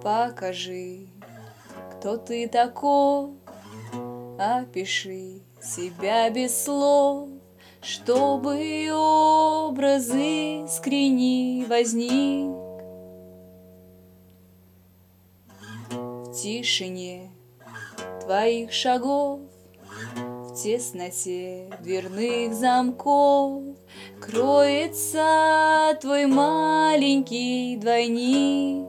Покажи, кто ты такой, опиши себя без слов, чтобы образ искренний возник. В тишине твоих шагов, в тесноте дверных замков кроется твой маленький двойник.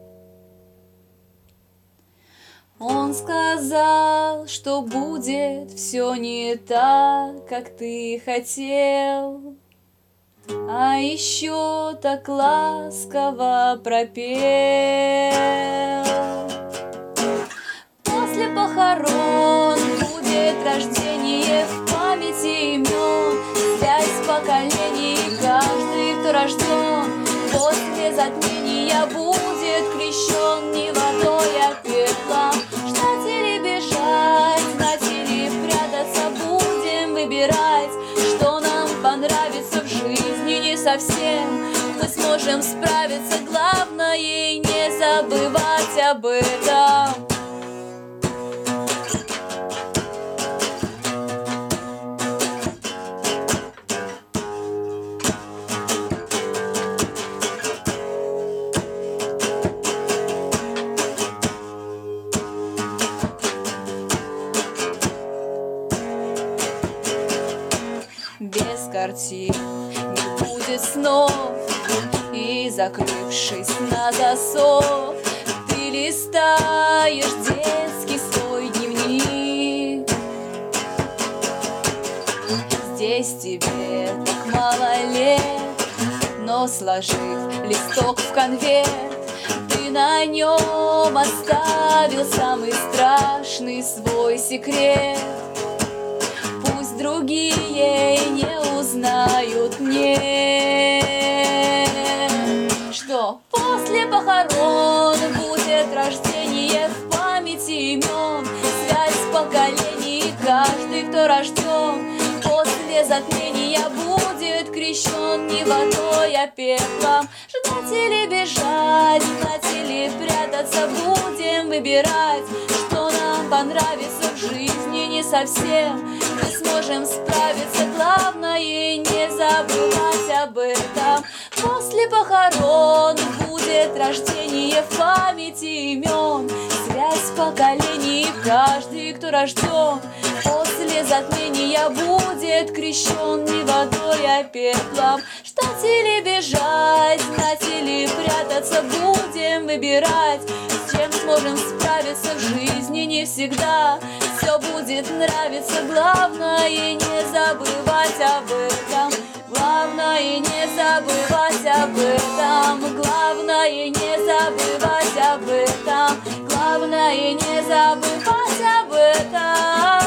Он сказал, что будет все не так, как ты хотел, а еще так ласково пропел. После похорон будет рождение в памяти имен, связь поколений, каждый, кто рожден. После затмения будет крещен не водой, а пеплом. Ждать или бежать, знать или прятаться, будем выбирать, что нам понравится в жизни не совсем. Мы сможем справиться, главное не забывать об этом. Без картин не будет снов, и, закрывшись на засов, ты листаешь детский свой дневник. Здесь тебе так мало лет, но, сложив листок в конверт, ты на нем оставил самый страшный свой секрет. Пусть другие не узнают мне, что после похорон будет рождение в памяти имен, связь поколений, каждый, кто рожден. После затмения будет крещен не водой, а пеплом. Ждать или бежать, знать или прятаться, будем выбирать, что нам понравится в жизни не совсем. Мы сможем справиться, главное не забывать об этом. После похорон будет рождение в памяти имен, связь поколений, каждый, кто рожден. После затмения будет крещен не водой, а пеплом. Ждать или бежать, знать или прятаться, будем выбирать, с чем сможем справиться в жизни не всегда. Все будет нравиться, главное не забывать об этом. Главное не забывать об этом. Главное не забывать об этом. Главное не забывать об этом.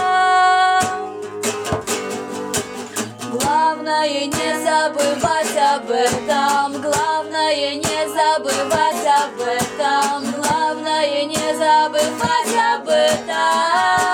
Главное не забывать об этом. Главное не забывать об этом. Главное не забывать об этом.